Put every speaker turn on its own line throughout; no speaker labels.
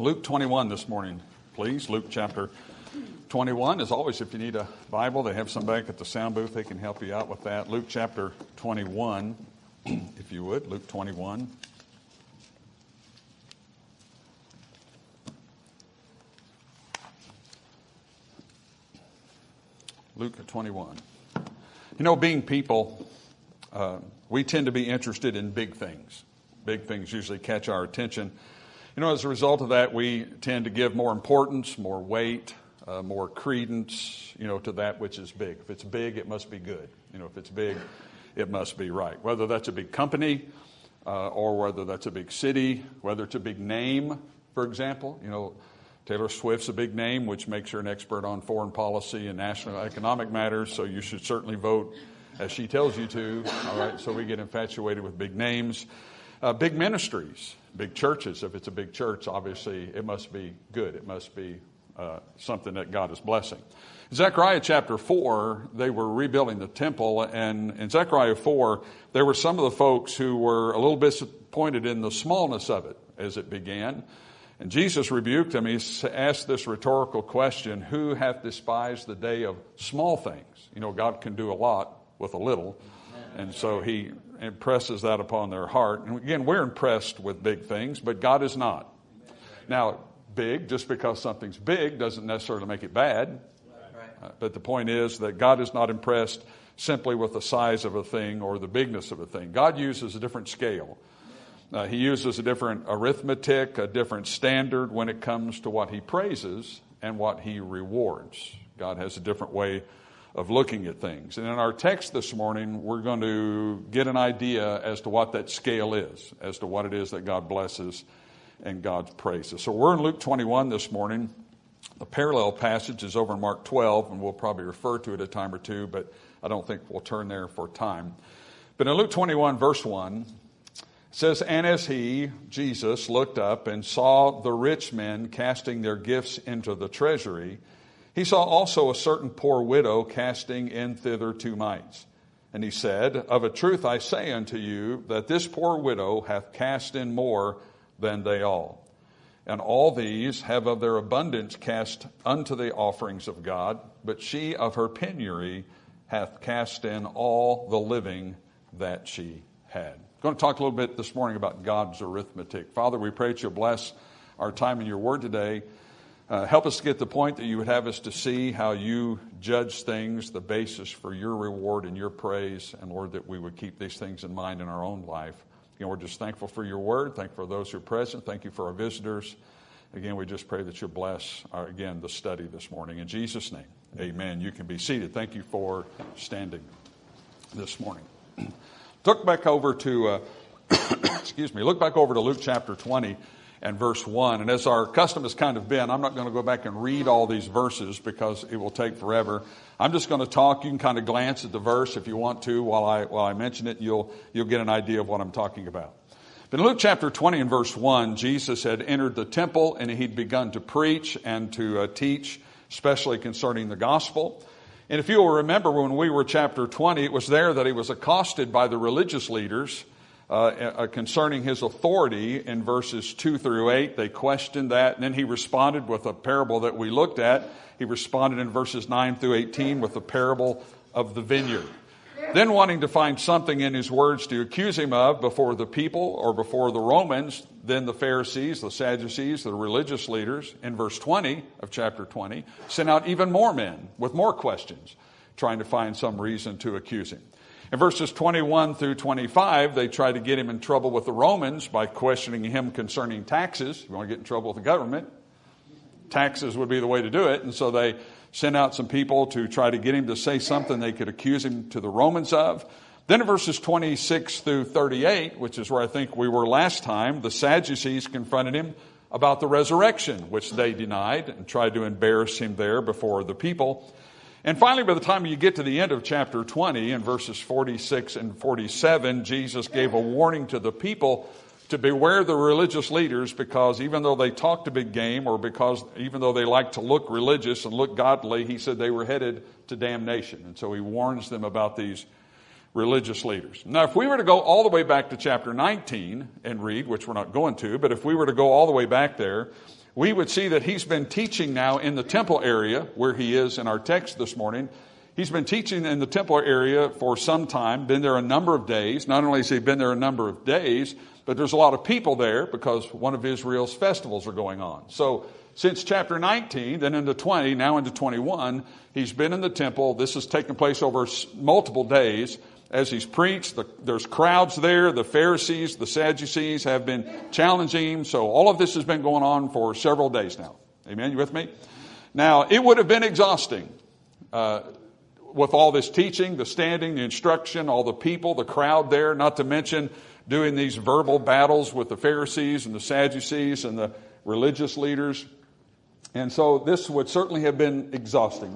Luke 21 this morning, please. Luke chapter 21. As always, if you need a Bible, they have some back at the sound booth. They can help you out with that. Luke chapter 21, if you would. Luke 21. Luke 21. You know, being people, we tend to be interested in big things. Big things usually catch our attention. You know, as a result of that, we tend to give more importance, more weight, more credence, to that which is big. If it's big, it must be good. If it's big, it must be right. Whether that's a big company or whether that's a big city, whether it's a big name, for example. Taylor Swift's a big name, which makes her an expert on foreign policy and national economic matters, so you should certainly vote as she tells you to. All right, so we get infatuated with big names. Big ministries, big churches. If it's a big church, obviously it must be good. It must be something that God is blessing. In Zechariah chapter 4, they were rebuilding the temple, and in Zechariah 4, there were some of the folks who were a little bit disappointed in the smallness of it as it began. And Jesus rebuked them. He asked this rhetorical question, who hath despised the day of small things? God can do a lot with a little. And so he impresses that upon their heart. And again, we're impressed with big things, but God is not. Now, big, just because something's big doesn't necessarily make it bad. But the point is that God is not impressed simply with the size of a thing or the bigness of a thing. God uses a different scale. He uses a different arithmetic, a different standard when it comes to what he praises and what he rewards. God has a different way of looking at things. And in our text this morning, we're going to get an idea as to what that scale is, as to what it is that God blesses and God praises. So we're in Luke 21 this morning. The parallel passage is over in Mark 12, and we'll probably refer to it a time or two, but I don't think we'll turn there for time. But in Luke 21, verse 1, it says, and as he, Jesus, looked up and saw the rich men casting their gifts into the treasury, he saw also a certain poor widow casting in thither 2 mites. And he said, of a truth I say unto you, that this poor widow hath cast in more than they all. And all these have of their abundance cast unto the offerings of God, but she of her penury hath cast in all the living that she had. I'm going to talk a little bit this morning about God's arithmetic. Father, we pray that you'll bless our time in your word today. Help us to get the point that you would have us to see how you judge things, the basis for your reward and your praise, and Lord, that we would keep these things in mind in our own life. Again, we're just thankful for your word. Thankful for those who are present. Thank you for our visitors. Again, we just pray that you'll bless, the study this morning. In Jesus' name, amen. You can be seated. Thank you for standing this morning. Look back over to Luke chapter 20 and verse 1. And as our custom has kind of been, I'm not going to go back and read all these verses because it will take forever. I'm just going to talk. You can kind of glance at the verse if you want to while I mention it. You'll get an idea of what I'm talking about. But in Luke chapter 20 and verse 1, Jesus had entered the temple and he'd begun to preach and to teach, especially concerning the gospel. And if you will remember when we were chapter 20, it was there that he was accosted by the religious leaders concerning his authority in verses 2 through 8. They questioned that, and then he responded with a parable that we looked at. He responded in verses 9 through 18 with the parable of the vineyard. Then wanting to find something in his words to accuse him of before the people or before the Romans, then the Pharisees, the Sadducees, the religious leaders, in verse 20 of chapter 20, sent out even more men with more questions, trying to find some reason to accuse him. In verses 21 through 25, they tried to get him in trouble with the Romans by questioning him concerning taxes. If you want to get in trouble with the government, taxes would be the way to do it. And so they sent out some people to try to get him to say something they could accuse him to the Romans of. Then in verses 26 through 38, which is where I think we were last time, the Sadducees confronted him about the resurrection, which they denied, and tried to embarrass him there before the people. And finally, by the time you get to the end of chapter 20, in verses 46 and 47, Jesus gave a warning to the people to beware the religious leaders, because even though they talked a big game, or because even though they liked to look religious and look godly, he said they were headed to damnation. And so he warns them about these religious leaders. Now, if we were to go all the way back to chapter 19 and read, which we're not going to, but if we were to go all the way back there, we would see that he's been teaching now in the temple area where he is in our text this morning. He's been teaching in the temple area for some time, been there a number of days. Not only has he been there a number of days, but there's a lot of people there because one of Israel's festivals are going on. So since chapter 19, then into 20, now into 21, he's been in the temple. This has taken place over multiple days as he's preached. There's crowds there. The Pharisees, the Sadducees have been challenging him. So all of this has been going on for several days now. Amen? You with me? Now, it would have been exhausting with all this teaching, the standing, the instruction, all the people, the crowd there, not to mention doing these verbal battles with the Pharisees and the Sadducees and the religious leaders. And so this would certainly have been exhausting.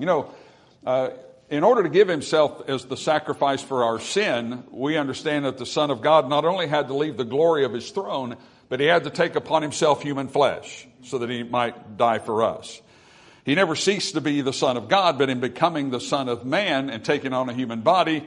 In order to give himself as the sacrifice for our sin, we understand that the Son of God not only had to leave the glory of his throne, but he had to take upon himself human flesh so that he might die for us. He never ceased to be the Son of God, but in becoming the Son of Man and taking on a human body,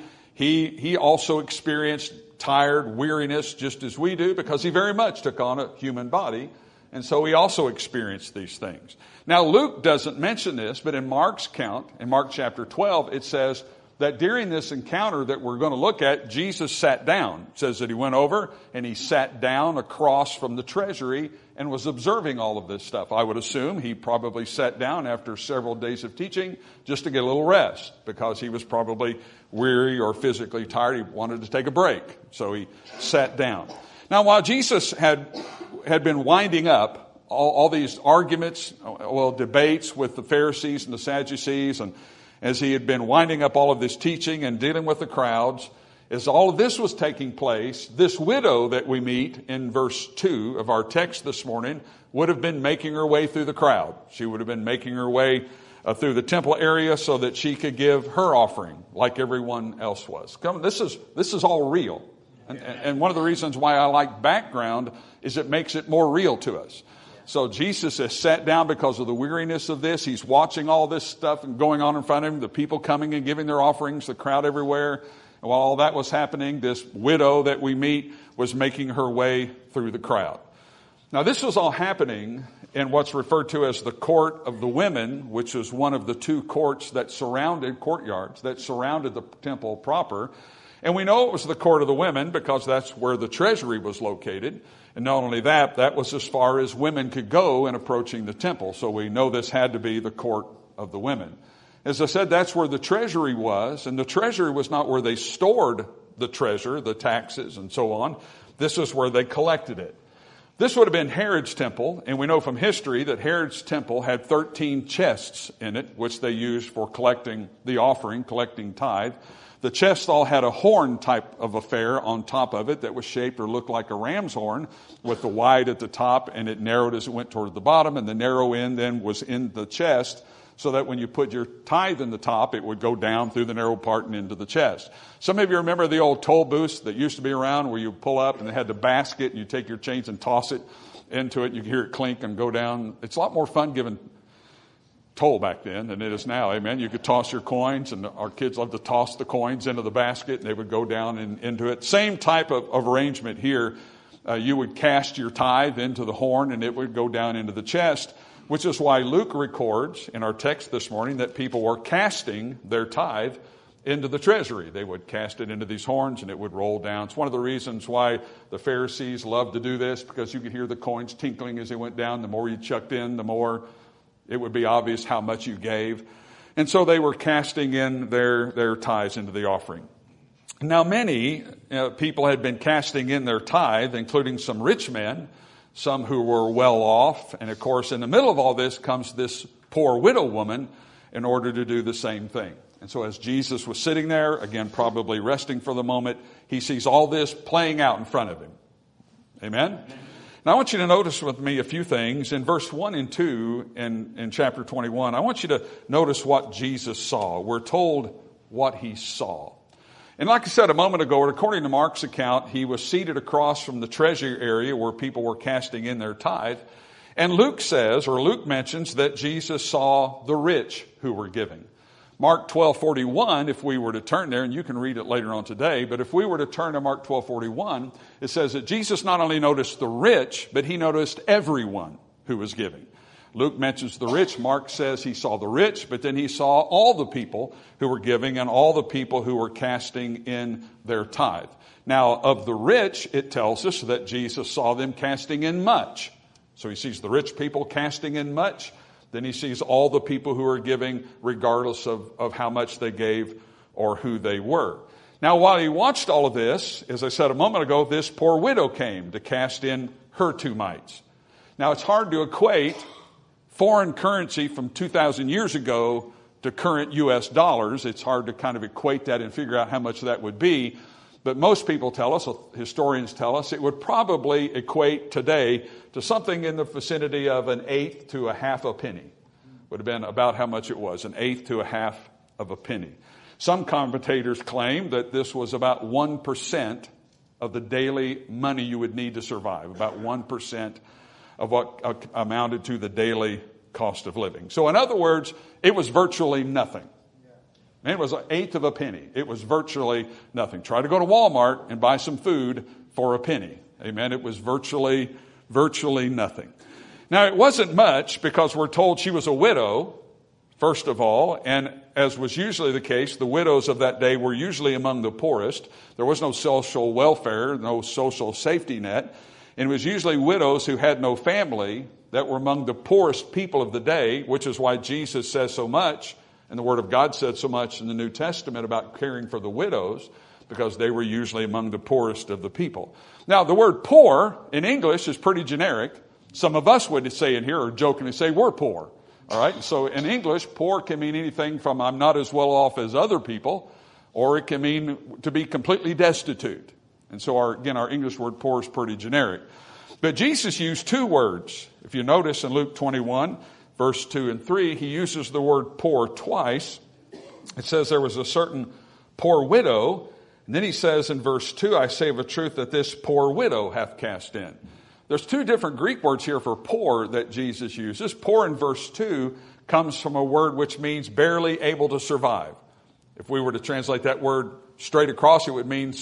he also experienced tired weariness just as we do, because he very much took on a human body. And so he also experienced these things. Now, Luke doesn't mention this, but in Mark's account, in Mark chapter 12, it says that during this encounter that we're going to look at, Jesus sat down. It says that he went over and he sat down across from the treasury and was observing all of this stuff. I would assume he probably sat down after several days of teaching just to get a little rest, because he was probably weary or physically tired. He wanted to take a break, so he sat down. Now, while Jesus had been winding up all these arguments, debates with the Pharisees and the Sadducees, and as he had been winding up all of this teaching and dealing with the crowds, as all of this was taking place, this widow that we meet in verse 2 of our text this morning would have been making her way through the crowd. She would have been making her way through the temple area so that she could give her offering like everyone else was. This is all real. And one of the reasons why I like background is it makes it more real to us. So Jesus has sat down because of the weariness of this. He's watching all this stuff and going on in front of him, the people coming and giving their offerings, the crowd everywhere. And while all that was happening, this widow that we meet was making her way through the crowd. Now, this was all happening in what's referred to as the court of the women, which was one of the two courts that courtyards that surrounded the temple proper. And we know it was the court of the women because that's where the treasury was located. And not only that, that was as far as women could go in approaching the temple. So we know this had to be the court of the women. As I said, that's where the treasury was. And the treasury was not where they stored the treasure, the taxes and so on. This is where they collected it. This would have been Herod's temple. And we know from history that Herod's temple had 13 chests in it, which they used for collecting the offering, collecting tithe. The chests all had a horn type of affair on top of it that was shaped or looked like a ram's horn, with the wide at the top, and it narrowed as it went toward the bottom, and the narrow end then was in the chest, so that when you put your tithe in the top, it would go down through the narrow part and into the chest. Some of you remember the old toll booths that used to be around where you pull up and they had the basket, and you take your change and toss it into it. You can hear it clink and go down. It's a lot more fun giving toll back then than it is now. Amen. You could toss your coins, and our kids loved to toss the coins into the basket, and they would go down into it. Same type of arrangement here. You would cast your tithe into the horn, and it would go down into the chest, which is why Luke records in our text this morning that people were casting their tithe into the treasury. They would cast it into these horns, and it would roll down. It's one of the reasons why the Pharisees loved to do this, because you could hear the coins tinkling as they went down. The more you chucked in, the more it would be obvious how much you gave. And so they were casting in their tithes into the offering. Now, many people had been casting in their tithe, including some rich men, some who were well off. And of course, in the middle of all this comes this poor widow woman in order to do the same thing. And so as Jesus was sitting there, again, probably resting for the moment, he sees all this playing out in front of him. Amen? Now, I want you to notice with me a few things. In verse 1 and 2 in chapter 21, I want you to notice what Jesus saw. We're told what he saw. And like I said a moment ago, according to Mark's account, he was seated across from the treasury area where people were casting in their tithe. And Luke mentions that Jesus saw the rich who were giving. Mark 12:41, if we were to turn there, and you can read it later on today, but if we were to turn to Mark 12:41, it says that Jesus not only noticed the rich, but he noticed everyone who was giving. Luke mentions the rich. Mark says he saw the rich, but then he saw all the people who were giving and all the people who were casting in their tithe. Now, of the rich, it tells us that Jesus saw them casting in much. So he sees the rich people casting in much. Then he sees all the people who are giving regardless of how much they gave or who they were. Now, while he watched all of this, as I said a moment ago, this poor widow came to cast in her 2 mites. Now, it's hard to equate foreign currency from 2,000 years ago to current U.S. dollars. It's hard to kind of equate that and figure out how much that would be. But most people tell us, historians tell us, it would probably equate today to something in the vicinity of 1/8 to 1/2 a penny. Would have been about how much it was, 1/8 to 1/2 of a penny. Some commentators claim that this was about 1% of the daily money you would need to survive, about 1% of what amounted to the daily cost of living. So in other words, it was virtually nothing. It was 1/8 of a penny. It was virtually nothing. Try to go to Walmart and buy some food for a penny. Amen. It was virtually nothing. Now, it wasn't much because we're told she was a widow, first of all, and as was usually the case, the widows of that day were usually among the poorest. There was no social welfare, no social safety net, and it was usually widows who had no family that were among the poorest people of the day, which is why Jesus says so much, and the Word of God said so much in the New Testament about caring for the widows, because they were usually among the poorest of the people. Now, the word poor in English is pretty generic. Some of us would say in here, or jokingly say, we're poor. All right. So in English, poor can mean anything from I'm not as well off as other people, or it can mean to be completely destitute. And so our English word poor is pretty generic. But Jesus used 2 words. If you notice in Luke 21, verse 2 and 3, he uses the word poor twice. It says there was a certain poor widow. And then he says in verse 2, I say of a truth that this poor widow hath cast in. There's 2 different Greek words here for poor that Jesus uses. Poor in verse 2 comes from a word which means barely able to survive. If we were to translate that word straight across, it would mean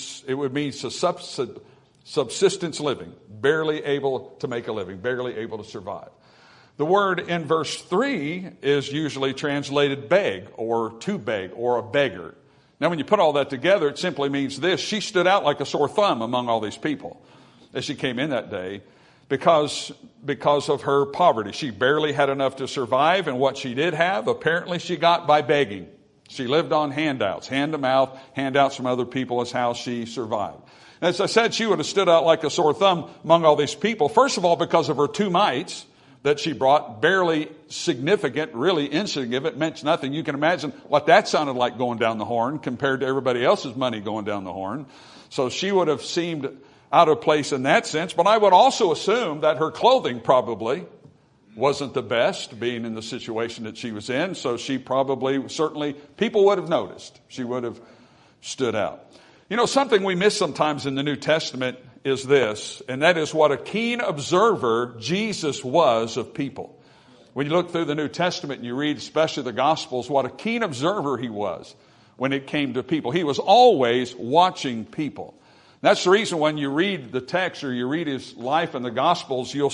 subsistence living, barely able to make a living, barely able to survive. The word in verse 3 is usually translated beg or to beg or a beggar. Now, when you put all that together, it simply means this. She stood out like a sore thumb among all these people as she came in that day because of her poverty. She barely had enough to survive, and what she did have, apparently she got by begging. She lived on handouts, hand-to-mouth, handouts from other people is how she survived. And as I said, she would have stood out like a sore thumb among all these people. First of all, because of her 2 mites that she brought, barely significant, really insignificant, meant nothing. You can imagine what that sounded like going down the horn compared to everybody else's money going down the horn. So she would have seemed out of place in that sense. But I would also assume that her clothing probably wasn't the best, being in the situation that she was in. So she probably, certainly, people would have noticed. She would have stood out. You know, something we miss sometimes in the New Testament is this, and that is what a keen observer Jesus was of people. When you look through the New Testament and you read especially the Gospels, what a keen observer he was when it came to people. He was always watching people. That's the reason when you read the text or you read his life in the Gospels, you'll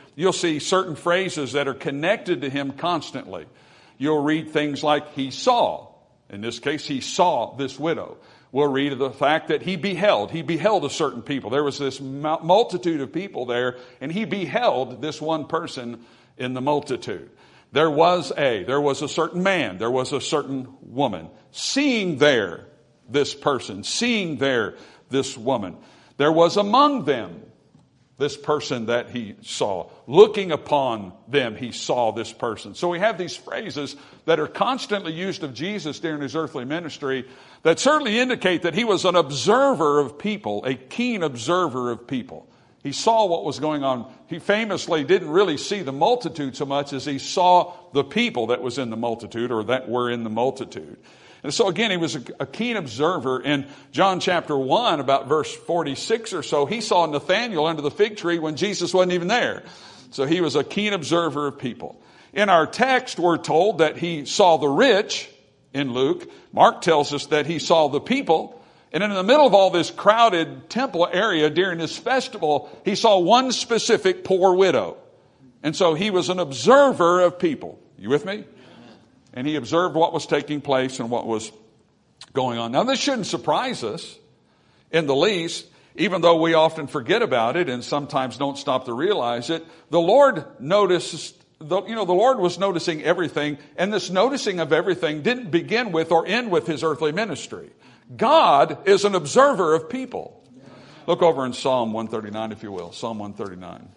see certain phrases that are connected to him constantly. You'll read things like he saw. In this case, he saw this widow. We'll read of the fact that he beheld a certain people. There was this multitude of people there, and he beheld this one person in the multitude. There was a certain man, there was a certain woman. Seeing there this person, seeing there this woman. There was among them this person that he saw. Looking upon them, he saw this person. So we have these phrases that are constantly used of Jesus during his earthly ministry that certainly indicate that he was an observer of people, a keen observer of people. He saw what was going on. He famously didn't really see the multitude so much as he saw the people that was in the multitude or that were in the multitude. And so again, he was a keen observer. In John chapter 1, about verse 46 or so, he saw Nathanael under the fig tree when Jesus wasn't even there. So he was a keen observer of people. In our text, we're told that he saw the rich in Luke. Mark tells us that he saw the people. And in the middle of all this crowded temple area during this festival, he saw one specific poor widow. And so he was an observer of people. You with me? And he observed what was taking place and what was going on. Now, this shouldn't surprise us in the least, even though we often forget about it and sometimes don't stop to realize it. The Lord noticed, the Lord was noticing everything, and this noticing of everything didn't begin with or end with his earthly ministry. God is an observer of people. Look over in Psalm 139, if you will. Psalm 139.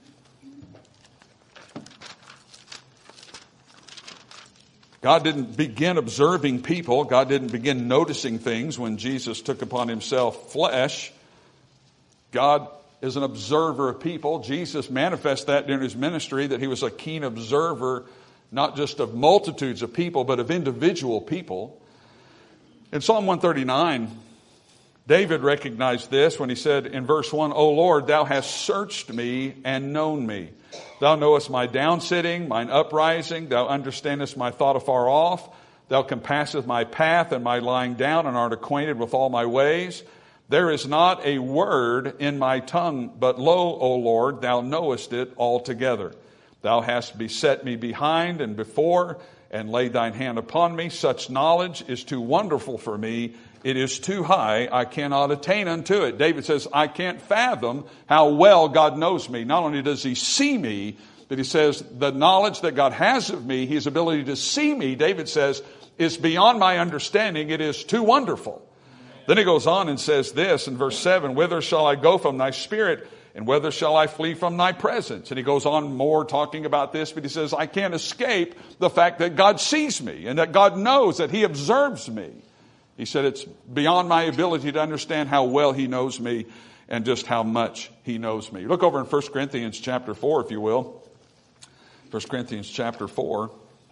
God didn't begin observing people. God didn't begin noticing things when Jesus took upon himself flesh. God is an observer of people. Jesus manifested that during his ministry, that he was a keen observer, not just of multitudes of people, but of individual people. In Psalm 139, David recognized this when he said in verse 1, O Lord, thou hast searched me and known me. Thou knowest my downsitting, mine uprising. Thou understandest my thought afar off. Thou compassest my path and my lying down, and art acquainted with all my ways. There is not a word in my tongue, but lo, O Lord, thou knowest it altogether. Thou hast beset me behind and before, and laid thine hand upon me. Such knowledge is too wonderful for me. It is too high. I cannot attain unto it. David says, I can't fathom how well God knows me. Not only does he see me, but he says the knowledge that God has of me, his ability to see me, David says, is beyond my understanding. It is too wonderful. Then he goes on and says this in verse 7, Whither shall I go from thy spirit? And whither shall I flee from thy presence? And he goes on more talking about this, but he says, I can't escape the fact that God sees me and that God knows, that he observes me. He said it's beyond my ability to understand how well he knows me and just how much he knows me. Look over in 1 Corinthians chapter 4, if you will. 1 Corinthians chapter 4.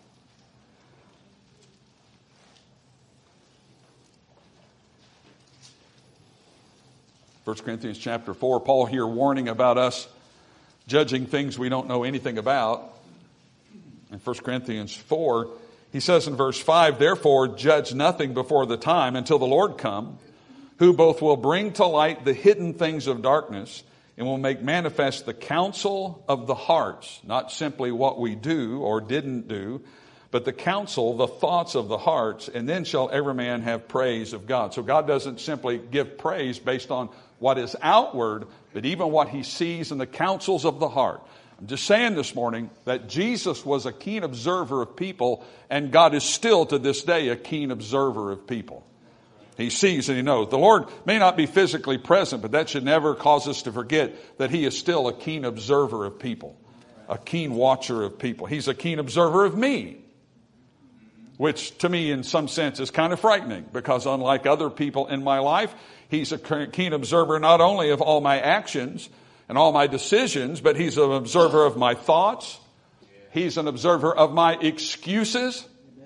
1 Corinthians chapter 4, Paul here warning about us judging things we don't know anything about. In 1 Corinthians 4, he says in verse 5, Therefore judge nothing before the time until the Lord come, who both will bring to light the hidden things of darkness and will make manifest the counsel of the hearts, not simply what we do or didn't do, but the counsel, the thoughts of the hearts, and then shall every man have praise of God. So God doesn't simply give praise based on what is outward, but even what he sees in the counsels of the heart. I'm just saying this morning that Jesus was a keen observer of people, and God is still to this day a keen observer of people. He sees and he knows. The Lord may not be physically present, but that should never cause us to forget that he is still a keen observer of people, a keen watcher of people. He's a keen observer of me, which to me in some sense is kind of frightening, because unlike other people in my life, he's a keen observer not only of all my actions and all my decisions, but he's an observer of my thoughts. He's an observer of my excuses.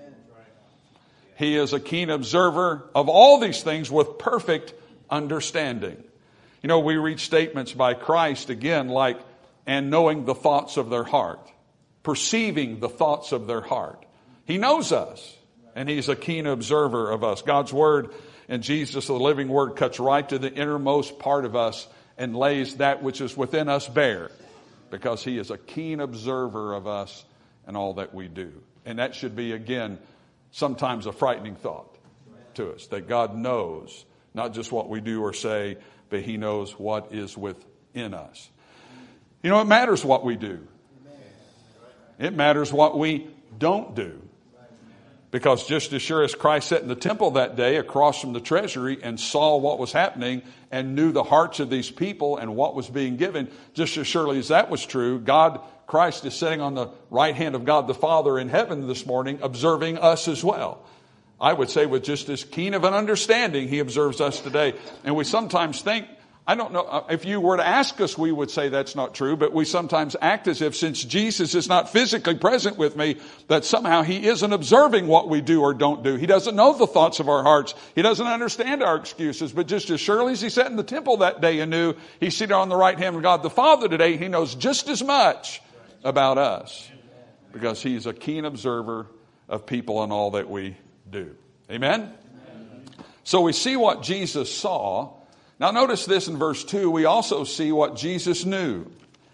He is a keen observer of all these things with perfect understanding. You know, we read statements by Christ again like, and knowing the thoughts of their heart, perceiving the thoughts of their heart. He knows us, and he's a keen observer of us. God's word and Jesus, the living word, cuts right to the innermost part of us and lays that which is within us bare, because he is a keen observer of us and all that we do. And that should be, again, sometimes a frightening thought to us, that God knows not just what we do or say, but he knows what is within us. You know, it matters what we do. It matters what we don't do. Because just as sure as Christ sat in the temple that day across from the treasury and saw what was happening and knew the hearts of these people and what was being given, just as surely as that was true, Christ is sitting on the right hand of God the Father in heaven this morning, observing us as well. I would say with just as keen of an understanding, he observes us today. And we sometimes think, I don't know, if you were to ask us, we would say that's not true, but we sometimes act as if, since Jesus is not physically present with me, that somehow he isn't observing what we do or don't do. He doesn't know the thoughts of our hearts. He doesn't understand our excuses. But just as surely as he sat in the temple that day and knew he's seated on the right hand of God the Father today, he knows just as much about us, because he's a keen observer of people and all that we do. Amen? So we see what Jesus saw. Now notice this in verse 2, we also see what Jesus knew.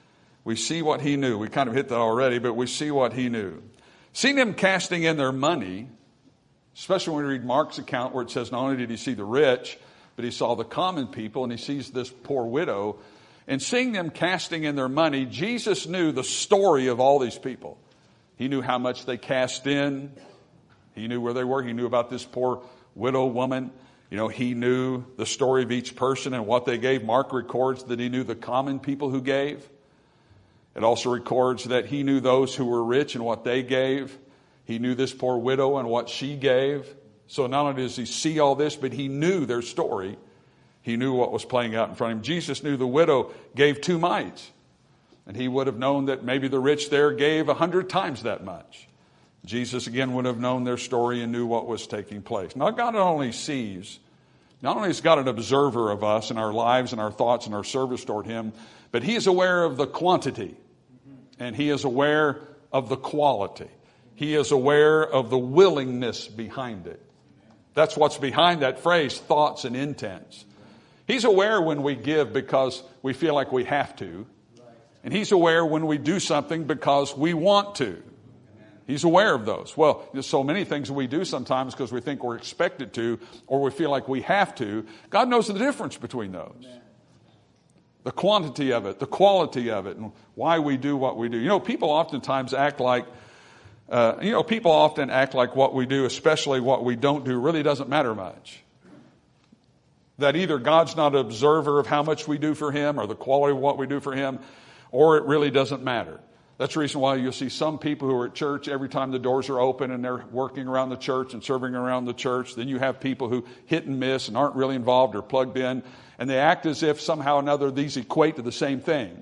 we see what he knew. We kind of hit that already, but we see what he knew. Seeing them casting in their money, especially when we read Mark's account where it says not only did he see the rich, but he saw the common people, and he sees this poor widow. And seeing them casting in their money, Jesus knew the story of all these people. He knew how much they cast in. He knew where they were. He knew about this poor widow woman. He knew the story of each person and what they gave. Mark records that he knew the common people who gave. It also records that he knew those who were rich and what they gave. He knew this poor widow and what she gave. So not only does he see all this, but he knew their story. He knew what was playing out in front of him. Jesus knew the widow gave 2 mites. And he would have known that maybe the rich there gave 100 times that much. Jesus again would have known their story and knew what was taking place. Now God not only sees, not only is God an observer of us and our lives and our thoughts and our service toward him, but he is aware of the quantity. And he is aware of the quality. He is aware of the willingness behind it. That's what's behind that phrase, thoughts and intents. He's aware when we give because we feel like we have to. And he's aware when we do something because we want to. He's aware of those. Well, there's so many things we do sometimes because we think we're expected to or we feel like we have to. God knows the difference between those. The quantity of it, the quality of it, and why we do what we do. People oftentimes act like, people often act like what we do, especially what we don't do, really doesn't matter much. That either God's not an observer of how much we do for him or the quality of what we do for him, or it really doesn't matter. That's the reason why you'll see some people who are at church every time the doors are open and they're working around the church and serving around the church. Then you have people who hit and miss and aren't really involved or plugged in. And they act as if somehow or another these equate to the same thing.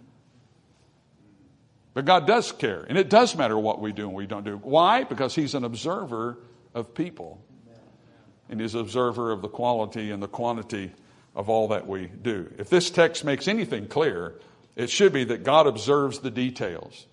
But God does care. And it does matter what we do and we don't do. Why? Because he's an observer of people. And he's an observer of the quality and the quantity of all that we do. If this text makes anything clear, it should be that God observes the details.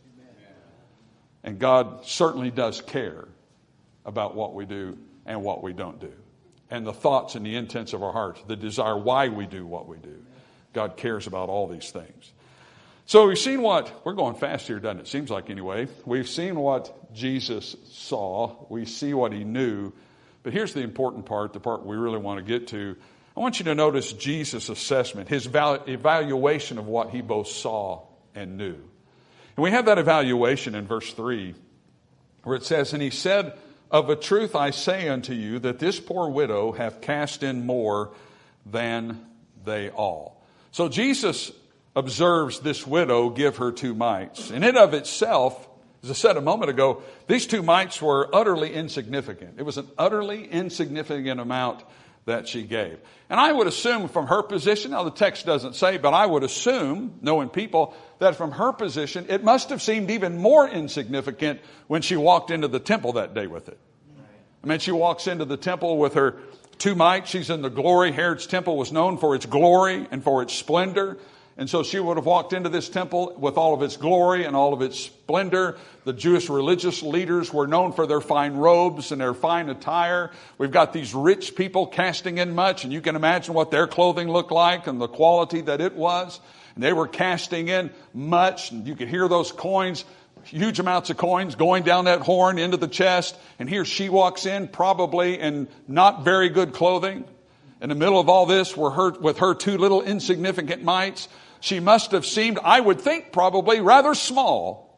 And God certainly does care about what we do and what we don't do. And the thoughts and the intents of our hearts, the desire why we do what we do. God cares about all these things. So we've seen we're going fast here, doesn't it? Seems like anyway. We've seen what Jesus saw. We see what he knew. But here's the important part, the part we really want to get to. I want you to notice Jesus' assessment, his evaluation of what he both saw and knew. And we have that evaluation in verse 3, where it says, "And he said, of a truth I say unto you, that this poor widow hath cast in more than they all." So Jesus observes this widow give her 2 mites. And in of itself, as I said a moment ago, these 2 mites were utterly insignificant. It was an utterly insignificant amount that she gave. And I would assume from her position, now the text doesn't say, but I would assume, knowing people, that from her position, it must have seemed even more insignificant when she walked into the temple that day with it. I mean, she walks into the temple with her 2 mites. She's in the glory. Herod's temple was known for its glory and for its splendor. And so she would have walked into this temple with all of its glory and all of its splendor. The Jewish religious leaders were known for their fine robes and their fine attire. We've got these rich people casting in much, and you can imagine what their clothing looked like and the quality that it was. And they were casting in much, and you could hear those coins, huge amounts of coins going down that horn into the chest. And here she walks in, probably in not very good clothing. In the middle of all this, with her 2 little insignificant mites, she must have seemed, I would think, probably rather small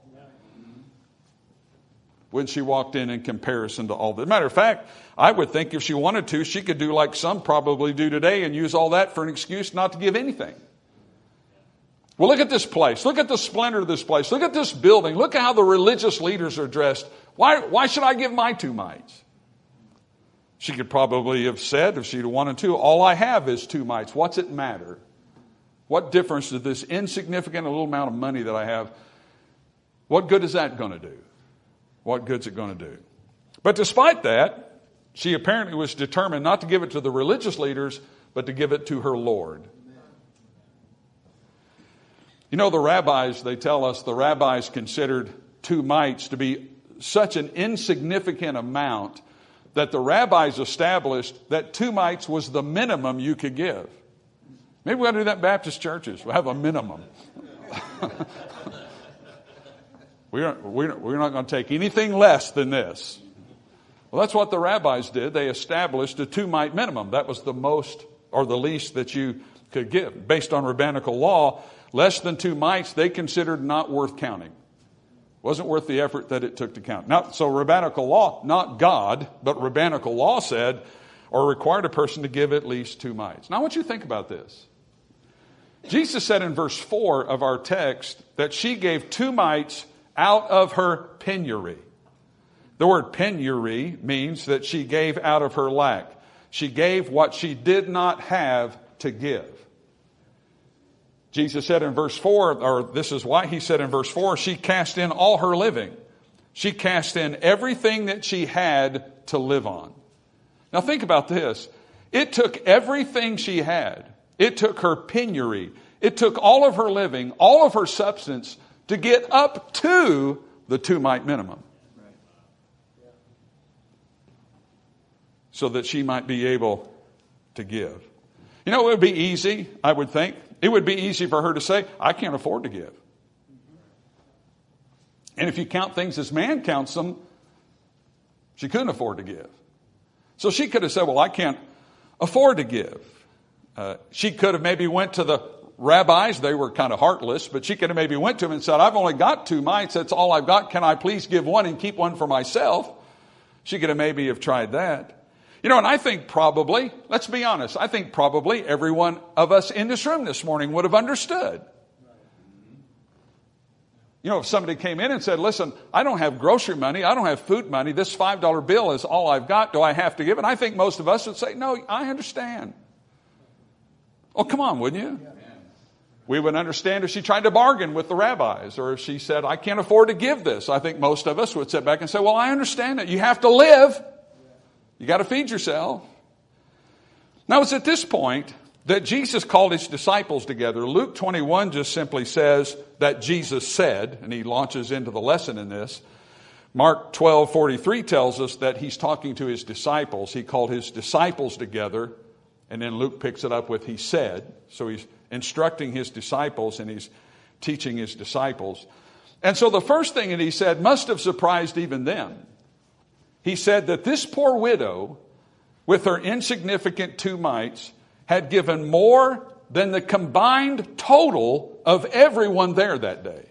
when she walked in comparison to all that. Matter of fact, I would think if she wanted to, she could do like some probably do today and use all that for an excuse not to give anything. Well, look at this place. Look at the splendor of this place. Look at this building. Look at how the religious leaders are dressed. Why should I give my 2 mites? She could probably have said, if she'd wanted to, all I have is 2 mites. What's it matter? What difference does this insignificant little amount of money that I have, what good is that going to do? What good's it going to do? But despite that, she apparently was determined not to give it to the religious leaders, but to give it to her Lord. You know, the rabbis, they tell us, the rabbis considered 2 mites to be such an insignificant amount that the rabbis established that 2 mites was the minimum you could give. Maybe we ought to do that in Baptist churches. We'll have a minimum. We're not going to take anything less than this. Well, that's what the rabbis did. They established a 2 mite minimum. That was the most or the least that you could give. Based on rabbinical law, less than 2 mites they considered not worth counting. Wasn't worth the effort that it took to count. So rabbinical law, not God, but rabbinical law said or required a person to give at least 2 mites. Now I want you to think about this. Jesus said in verse 4 of our text that she gave 2 mites out of her penury. The word penury means that she gave out of her lack. She gave what she did not have to give. Jesus said in verse 4, or this is why he said in verse 4, she cast in all her living. She cast in everything that she had to live on. Now think about this. It took everything she had. It took her penury. It took all of her living, all of her substance to get up to the 2 mite minimum. So that she might be able to give. You know, it would be easy, I would think. It would be easy for her to say, I can't afford to give. And if you count things as man counts them, she couldn't afford to give. So she could have said, well, I can't afford to give. She could have maybe went to the rabbis. They were kind of heartless, but she could have maybe went to them and said, I've only got 2 mites. That's all I've got. Can I please give 1 and keep 1 for myself? She could have maybe have tried that. You know, and I think probably, let's be honest, I think probably every one of us in this room this morning would have understood. You know, if somebody came in and said, listen, I don't have grocery money, I don't have food money, this $5 bill is all I've got, do I have to give it? I think most of us would say, no, I understand. Oh, come on, wouldn't you? We would understand if she tried to bargain with the rabbis, or if she said, I can't afford to give this. I think most of us would sit back and say, well, I understand it. You have to live. You got to feed yourself. Now, it's at this point that Jesus called his disciples together. Luke 21 just simply says that Jesus said, and he launches into the lesson in this. Mark 12:43 tells us that he's talking to his disciples. He called his disciples together, and then Luke picks it up with he said. So he's instructing his disciples and he's teaching his disciples. And so the first thing that he said must have surprised even them. He said that this poor widow, with her insignificant 2 mites, had given more than the combined total of everyone there that day.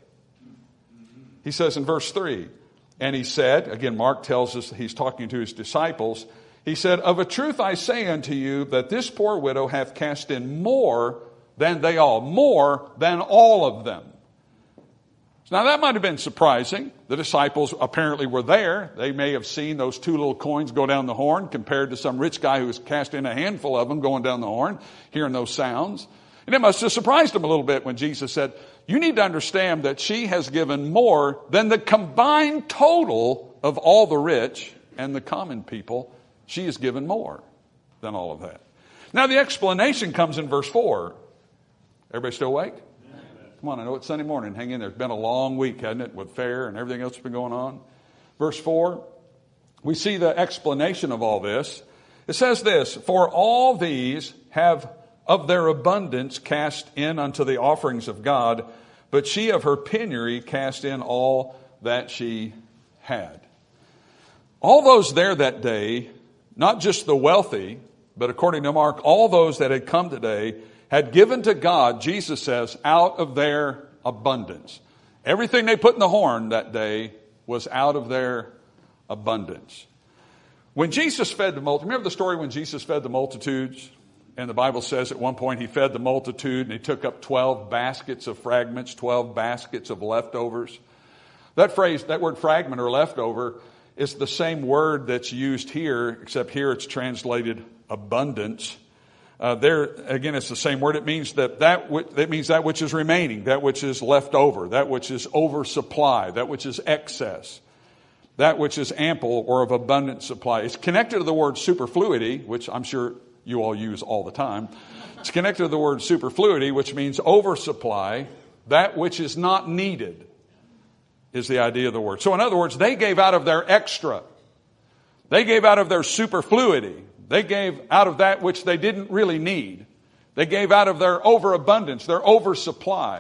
He says in verse 3, and he said, again, Mark tells us that he's talking to his disciples. He said, of a truth I say unto you that this poor widow hath cast in more than they all, more than all of them. Now that might have been surprising. The disciples apparently were there. They may have seen those 2 little coins go down the horn compared to some rich guy who was cast in a handful of them going down the horn, hearing those sounds. And it must have surprised them a little bit when Jesus said, you need to understand that she has given more than the combined total of all the rich and the common people. She has given more than all of that. Now the explanation comes in verse 4. Everybody still awake? Come on, I know it's Sunday morning. Hang in there. It's been a long week, hasn't it, with fair and everything else that's been going on. Verse 4, we see the explanation of all this. It says this, for all these have of their abundance cast in unto the offerings of God, but she of her penury cast in all that she had. All those there that day, not just the wealthy, but according to Mark, all those that had come today had given to God, Jesus says, out of their abundance. Everything they put in the horn that day was out of their abundance. When Jesus fed the multitude, remember the story when Jesus fed the multitudes? And the Bible says at one point he fed the multitude and he took up 12 baskets of fragments, 12 baskets of leftovers. That phrase, that word fragment or leftover, is the same word that's used here, except here it's translated abundance. There, again, it's the same word. It means that means that which is remaining, that which is left over, that which is oversupply, that which is excess, that which is ample or of abundant supply. It's connected to the word superfluity, which I'm sure you all use all the time. It's connected to the word superfluity, which means oversupply, that which is not needed, is the idea of the word. So in other words, they gave out of their extra. They gave out of their superfluity. They gave out of that which they didn't really need. They gave out of their overabundance, their oversupply,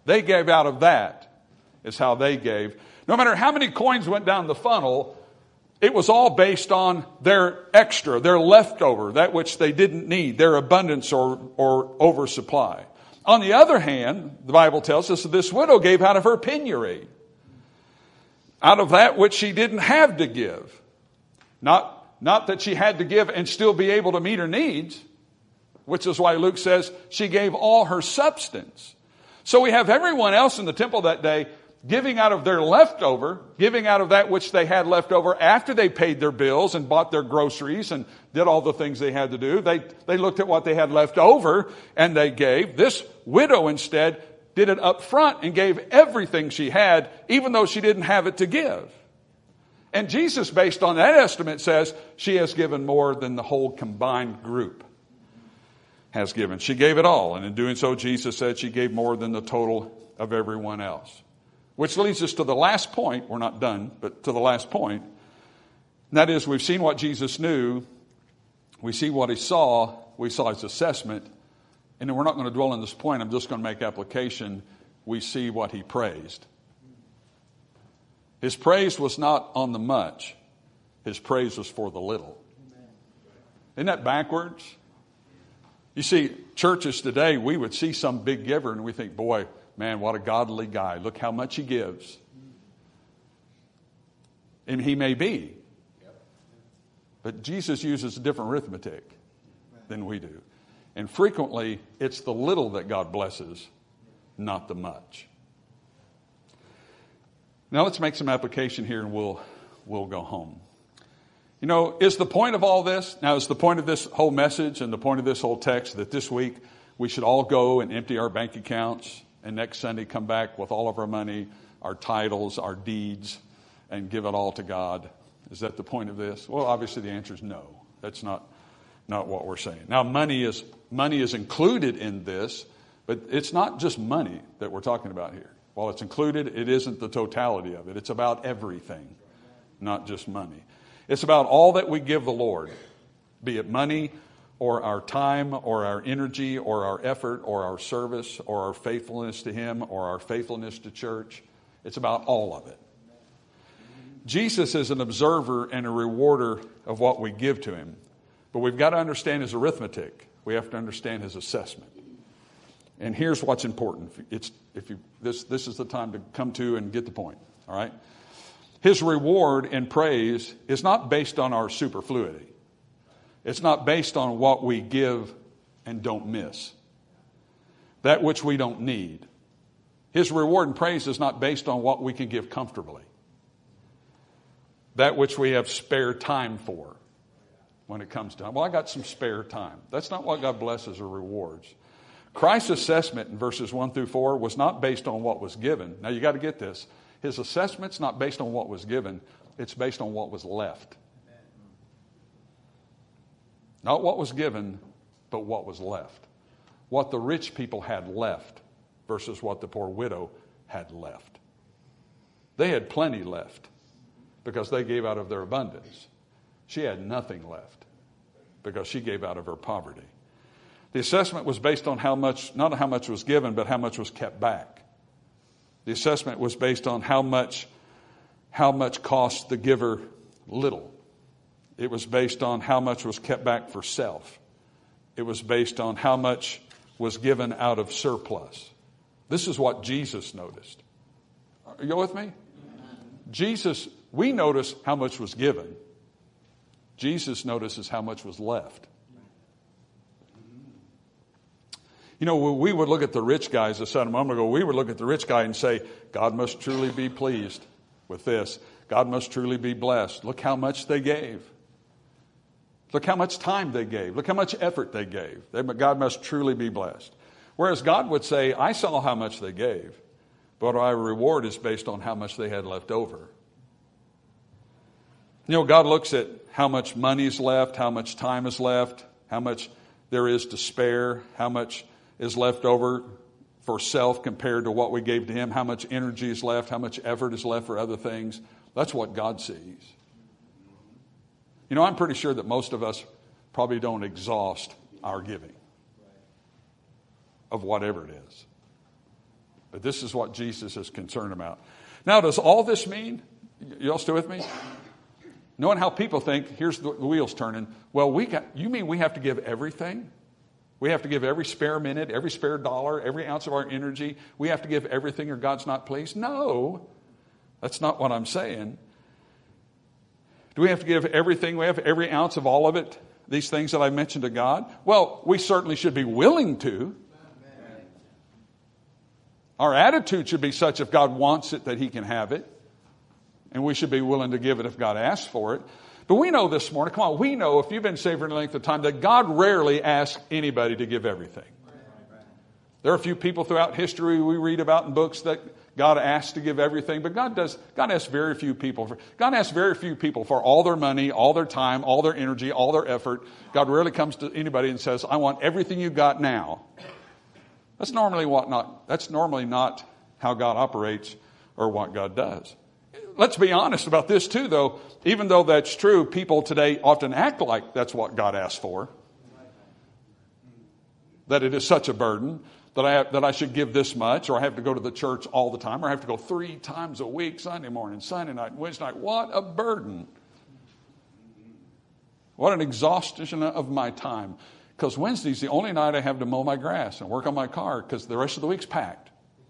They gave out of that, is how they gave. No matter how many coins went down the funnel, it was all based on their extra, their leftover, that which they didn't need, their abundance or oversupply. On the other hand, the Bible tells us that this widow gave out of her penury, out of that which she didn't have to give. Not that she had to give and still be able to meet her needs, which is why Luke says she gave all her substance. So we have everyone else in the temple that day giving out of their leftover, giving out of that which they had left over after they paid their bills and bought their groceries and did all the things they had to do. They looked at what they had left over and they gave. This widow instead did it up front and gave everything she had, even though she didn't have it to give. And Jesus, based on that estimate, says she has given more than the whole combined group has given. She gave it all. And in doing so, Jesus said she gave more than the total of everyone else. Which leads us to the last point. We're not done, but to the last point. And that is, we've seen what Jesus knew. We see what he saw. We saw his assessment. And then we're not going to dwell on this point. I'm just going to make application. We see what he praised. His praise was not on the much. His praise was for the little. Isn't that backwards? You see, churches today, we would see some big giver and we think, boy, man, what a godly guy. Look how much he gives. And he may be. But Jesus uses a different arithmetic than we do. And frequently, it's the little that God blesses, not the much. Now let's make some application here and we'll go home. You know, is the point of all this, now is the point of this whole message and the point of this whole text that this week we should all go and empty our bank accounts and next Sunday come back with all of our money, our titles, our deeds, and give it all to God? Is that the point of this? Well, obviously the answer is no. That's not what we're saying. Now, money is included in this, but it's not just money that we're talking about here. While it's included, it isn't the totality of it. It's about everything, not just money. It's about all that we give the Lord, be it money or our time or our energy or our effort or our service or our faithfulness to Him or our faithfulness to church. It's about all of it. Jesus is an observer and a rewarder of what we give to Him. But we've got to understand His arithmetic. We have to understand His assessment. And here's what's important. This is the time to come to and get the point. All right? His reward and praise is not based on our superfluity. It's not based on what we give and don't miss. That which we don't need. His reward and praise is not based on what we can give comfortably. That which we have spare time for when it comes to, well, I got some spare time. That's not what God blesses or rewards. Christ's assessment in verses 1 through 4 was not based on what was given. Now, you got to get this. His assessment's not based on what was given. It's based on what was left. Not what was given, but what was left. What the rich people had left versus what the poor widow had left. They had plenty left because they gave out of their abundance. She had nothing left because she gave out of her poverty. The assessment was based on how much, not how much was given, but how much was kept back. The assessment was based on how much cost the giver little. It was based on how much was kept back for self. It was based on how much was given out of surplus. This is what Jesus noticed. Are you with me? Jesus, we notice how much was given. Jesus notices how much was left. You know, we would look at the rich guys, I said a moment ago, we would look at the rich guy and say, God must truly be pleased with this. God must truly be blessed. Look how much they gave. Look how much time they gave. Look how much effort they gave. God must truly be blessed. Whereas God would say, I saw how much they gave, but our reward is based on how much they had left over. You know, God looks at how much money is left, how much time is left, how much there is to spare, how much is left over for self compared to what we gave to Him, how much energy is left, how much effort is left for other things. That's what God sees. You know, I'm pretty sure that most of us probably don't exhaust our giving of whatever it is. But this is what Jesus is concerned about. Now, does all this mean, you all still with me? Knowing how people think, here's the wheels turning. Well, you mean we have to give everything? We have to give every spare minute, every spare dollar, every ounce of our energy. We have to give everything or God's not pleased? No, that's not what I'm saying. Do we have to give everything? We have every ounce of all of it, these things that I mentioned to God? Well, we certainly should be willing to. Our attitude should be such if God wants it that he can have it. And we should be willing to give it if God asks for it. But we know this morning, come on, we know if you've been saved for any length of time that God rarely asks anybody to give everything. There are a few people throughout history we read about in books that God asks to give everything, but God asks very few people. God asks very few people for all their money, all their time, all their energy, all their effort. God rarely comes to anybody and says, I want everything you got now. That's normally not how God operates or what God does. Let's be honest about this too, though. Even though that's true, people today often act like that's what God asked for. That it is such a burden that I should give this much, or I have to go to the church all the time, or I have to go 3 times a week, Sunday morning, Sunday night, Wednesday night. What a burden. What an exhaustion of my time. Because Wednesday's the only night I have to mow my grass and work on my car because the rest of the week's packed.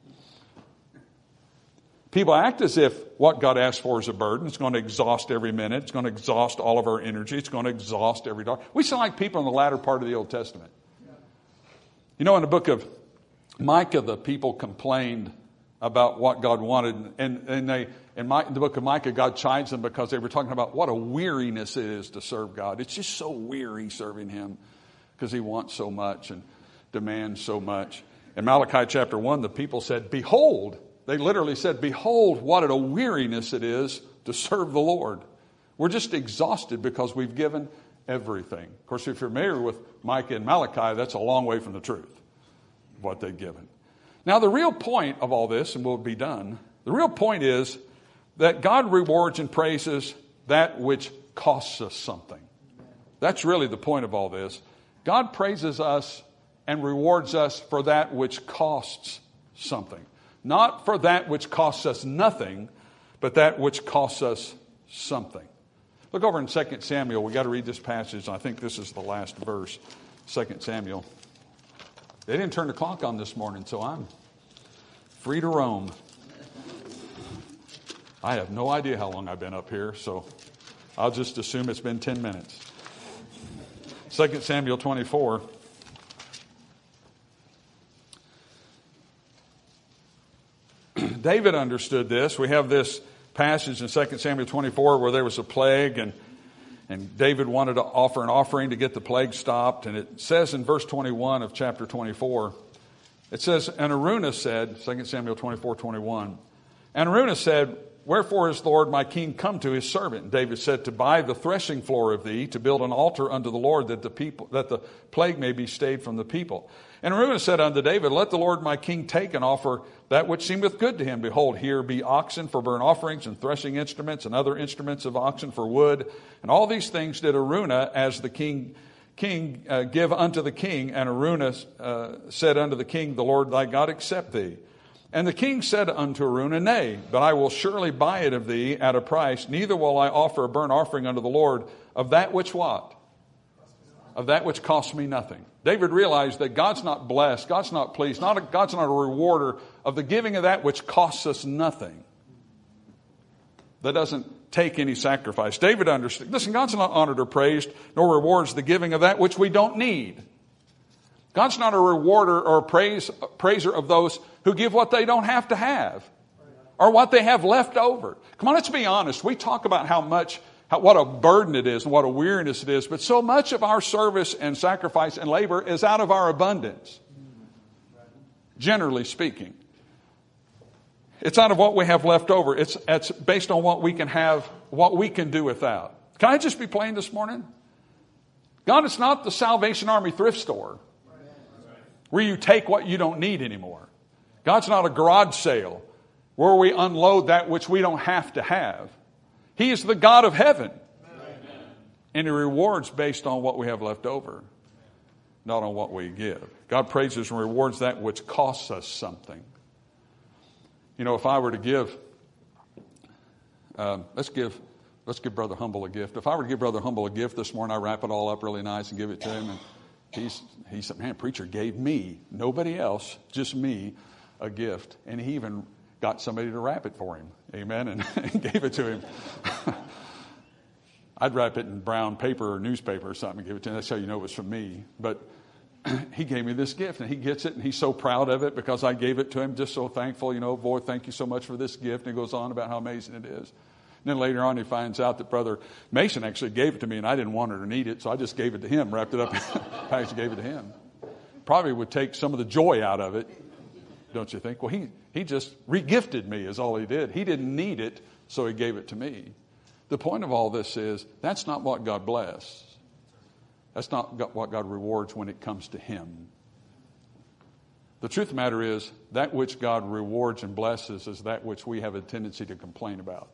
People act as if what God asked for is a burden. It's going to exhaust every minute. It's going to exhaust all of our energy. It's going to exhaust every dollar. We sound like people in the latter part of the Old Testament. You know, in the book of Micah, the people complained about what God wanted. And in the book of Micah, God chides them because they were talking about what a weariness it is to serve God. It's just so weary serving him because he wants so much and demands so much. In Malachi chapter 1, the people said, behold, they literally said, behold, what a weariness it is to serve the Lord. We're just exhausted because we've given everything. Of course, if you're familiar with Micah and Malachi, that's a long way from the truth of what they've given. Now, the real point of all this, and we'll be done, the real point is that God rewards and praises that which costs us something. That's really the point of all this. God praises us and rewards us for that which costs something. Not for that which costs us nothing, but that which costs us something. Look over in 2 Samuel. We've got to read this passage. I think this is the last verse, 2 Samuel. They didn't turn the clock on this morning, so I'm free to roam. I have no idea how long I've been up here, so I'll just assume it's been 10 minutes. 2 Samuel 24. David understood this. We have this passage in 2 Samuel 24 where there was a plague and David wanted to offer an offering to get the plague stopped. And it says in verse 21 of chapter 24, it says, and Araunah said, 2 Samuel 24:21, and Araunah said, wherefore is the Lord my king come to his servant? And David said, to buy the threshing floor of thee, to build an altar unto the Lord, that the plague may be stayed from the people. And Araunah said unto David, let the Lord my king take and offer that which seemeth good to him. Behold, here be oxen for burnt offerings, and threshing instruments, and other instruments of oxen for wood. And all these things did Araunah as the king give unto the king. And Araunah said unto the king, the Lord thy God accept thee. And the king said unto Araunah, nay, but I will surely buy it of thee at a price, neither will I offer a burnt offering unto the Lord of that which what? Of that which costs me nothing. David realized that God's not blessed, God's not pleased, God's not a rewarder of the giving of that which costs us nothing. That doesn't take any sacrifice. David understood. Listen, God's not honored or praised, nor rewards the giving of that which we don't need. God's not a rewarder or a praiser of those who give what they don't have to have or what they have left over. Come on, let's be honest. We talk about what a burden it is and what a weariness it is, but so much of our service and sacrifice and labor is out of our abundance, generally speaking. It's out of what we have left over. It's based on what we can have, what we can do without. Can I just be plain this morning? God is not the Salvation Army thrift store where you take what you don't need anymore. God's not a garage sale where we unload that which we don't have to have. He is the God of heaven. Amen. And he rewards based on what we have left over, not on what we give. God praises and rewards that which costs us something. If I were to give, let's give Brother Humble a gift. If I were to give Brother Humble a gift this morning, I wrap it all up really nice and give it to him. And he said, man, preacher gave me, nobody else, just me, a gift. And he even got somebody to wrap it for him. Amen. And gave it to him. I'd wrap it in brown paper or newspaper or something and give it to him. That's how you know it was from me. But he gave me this gift, and he gets it, and he's so proud of it because I gave it to him, just so thankful. Boy, thank you so much for this gift. And he goes on about how amazing it is. And then later on, he finds out that Brother Mason actually gave it to me, and I didn't want it or need it, so I just gave it to him, wrapped it up, packaged, gave it to him. Probably would take some of the joy out of it, don't you think? Well, he just re-gifted me is all he did. He didn't need it, so he gave it to me. The point of all this is that's not what God blesses. That's not what God rewards when it comes to him. The truth of the matter is that which God rewards and blesses is that which we have a tendency to complain about.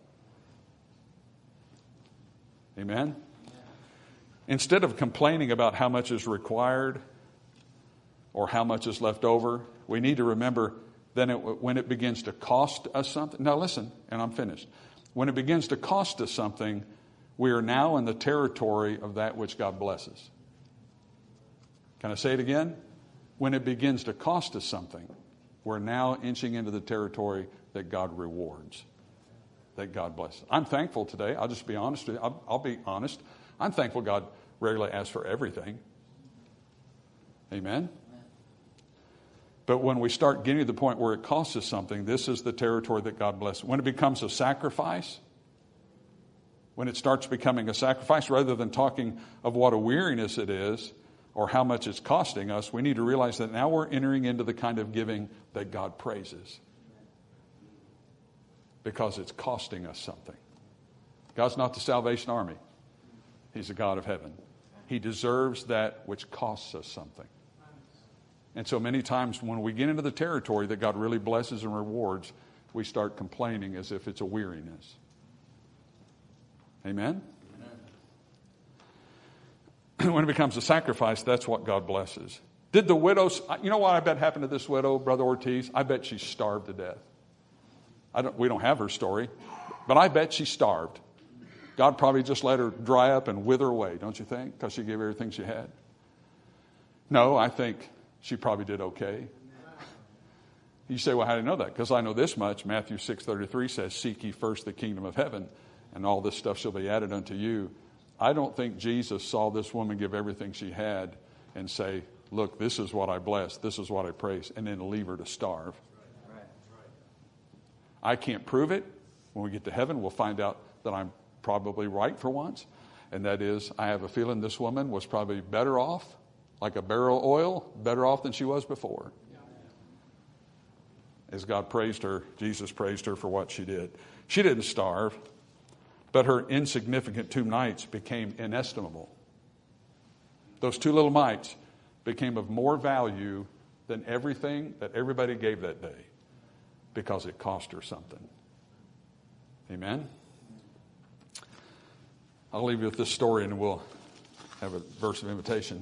Amen? Instead of complaining about how much is required or how much is left over, we need to remember then when it begins to cost us something. Now listen, and I'm finished. When it begins to cost us something, we are now in the territory of that which God blesses. Can I say it again? When it begins to cost us something, we're now inching into the territory that God rewards, that God blesses. I'm thankful today. I'll just be honest with you. I'll be honest. I'm thankful God rarely asks for everything. Amen? But when we start getting to the point where it costs us something, this is the territory that God blesses. When it becomes a sacrifice, when it starts becoming a sacrifice, rather than talking of what a weariness it is or how much it's costing us, we need to realize that now we're entering into the kind of giving that God praises. Because it's costing us something. God's not the Salvation Army. He's the God of heaven. He deserves that which costs us something. And so many times when we get into the territory that God really blesses and rewards, we start complaining as if it's a weariness. Amen? Amen. When it becomes a sacrifice, that's what God blesses. Did the widows, you know what I bet happened to this widow, Brother Ortiz? I bet she starved to death. We don't have her story, but I bet she starved. God probably just let her dry up and wither away, don't you think? Because she gave everything she had. No, I think she probably did okay. You say, well, how do you know that? Because I know this much. Matthew 6:33 says, seek ye first the kingdom of heaven, and all this stuff shall be added unto you. I don't think Jesus saw this woman give everything she had and say, look, this is what I bless, this is what I praise, and then leave her to starve. I can't prove it. When we get to heaven, we'll find out that I'm probably right for once. And that is, I have a feeling this woman was probably better off, like a barrel of oil, better off than she was before. As God praised her, Jesus praised her for what she did. She didn't starve, but her insignificant 2 mites became inestimable. Those 2 little mites became of more value than everything that everybody gave that day because it cost her something. Amen? I'll leave you with this story and we'll have a verse of invitation.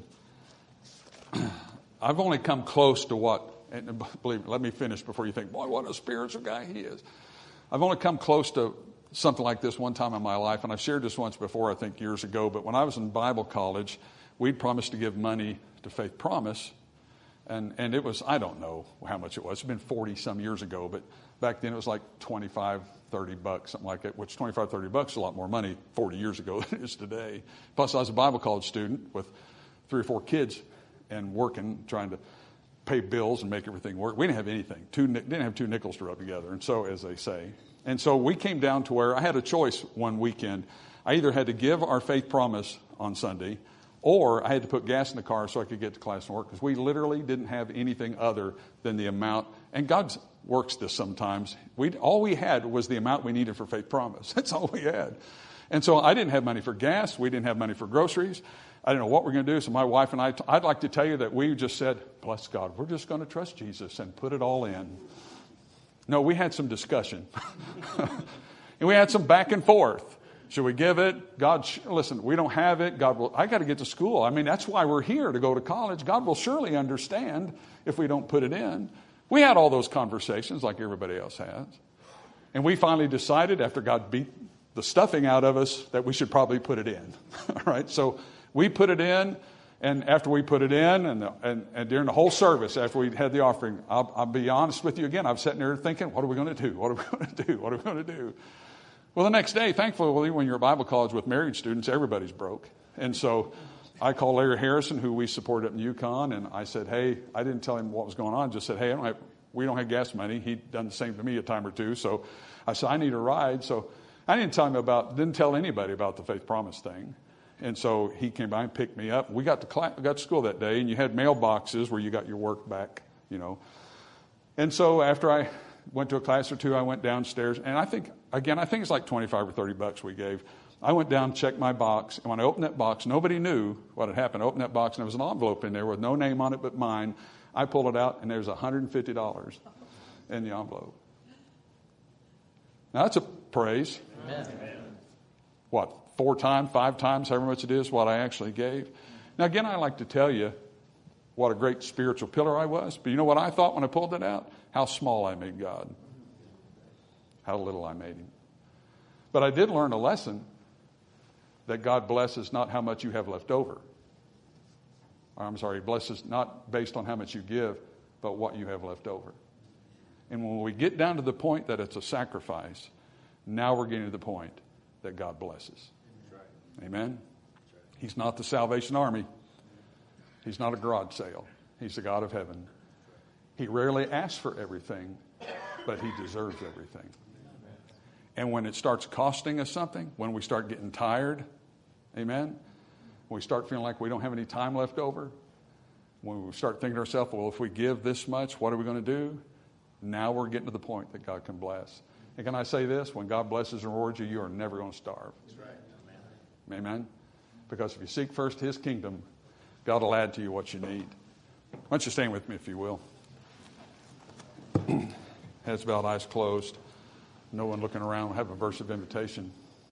I've only come close to what, and believe me, let me finish before you think, boy, what a spiritual guy he is. I've only come close to something like this one time in my life, and I've shared this once before, I think years ago, but when I was in Bible college, we'd promised to give money to Faith Promise, and it was, I don't know how much it was. It's been 40-some years ago, but back then it was like $25, $30, something like that, which $25, $30 is a lot more money 40 years ago than it is today. Plus, I was a Bible college student with 3 or 4 kids and working, trying to pay bills and make everything work. We didn't have anything. Didn't have 2 nickels to rub together, and so, as they say. And so we came down to where I had a choice one weekend. I either had to give our Faith Promise on Sunday, or I had to put gas in the car so I could get to class and work, because we literally didn't have anything other than the amount. And God works this sometimes. All we had was the amount we needed for Faith Promise. That's all we had. And so I didn't have money for gas. We didn't have money for groceries. I didn't know what we're going to do. So my wife and I'd like to tell you that we just said, bless God, we're just going to trust Jesus and put it all in. No, we had some discussion. And we had some back and forth. Should we give it? God, listen, we don't have it. God will. I got to get to school. I mean, that's why we're here, to go to college. God will surely understand if we don't put it in. We had all those conversations like everybody else has. And we finally decided, after God beat the stuffing out of us, that we should probably put it in. All right, so we put it in, and after we put it in, and during the whole service, after we had the offering, I'll be honest with you again, I'm sitting there thinking, what are we going to do? What are we going to do? What are we going to do? Well, the next day, thankfully, when you're at Bible college with married students, everybody's broke. And so I called Larry Harrison, who we supported up in Yukon, and I said, hey, I didn't tell him what was going on, just said, hey, we don't have gas money. He'd done the same to me a time or two. So I said, I need a ride. So I didn't tell anybody about the Faith Promise thing. And so he came by and picked me up. We got to school that day, and you had mailboxes where you got your work back, you know. And so after I went to a class or two, I went downstairs, and I think it's like $25 or $30 we gave. I went down, checked my box, and when I opened that box, nobody knew what had happened. I opened that box, and there was an envelope in there with no name on it but mine. I pulled it out, and there's $150 in the envelope. Now, that's a praise.
Amen.
What, 4 times, 5 times, however much it is, what I actually gave? Now, again, I like to tell you what a great spiritual pillar I was. But you know what I thought when I pulled it out? How small I made God. How little I made him. But I did learn a lesson that God blesses not how much you have left over. Blesses not based on how much you give, but what you have left over. And when we get down to the point that it's a sacrifice, now we're getting to the point that God blesses. Right. Amen? Right. He's not the Salvation Army. He's not a garage sale. He's the God of heaven. He rarely asks for everything, but he deserves everything. And when it starts costing us something, when we start getting tired, amen, when we start feeling like we don't have any time left over, when we start thinking to ourselves, well, if we give this much, what are we going to do? Now we're getting to the point that God can bless. And can I say this? When God blesses and rewards you, you are never going to starve. That's right. Amen. Amen. Because if you seek first his kingdom, God will add to you what you need. Why don't you stand with me, if you will? Heads bowed, eyes closed. No one looking around. We'll have a verse of invitation.